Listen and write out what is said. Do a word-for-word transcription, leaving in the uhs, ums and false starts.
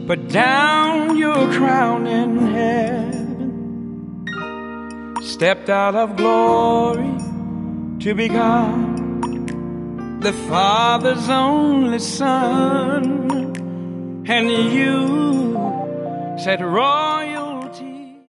put down your crown in heaven, stepped out of glory to become the Father's only Son, and you said royal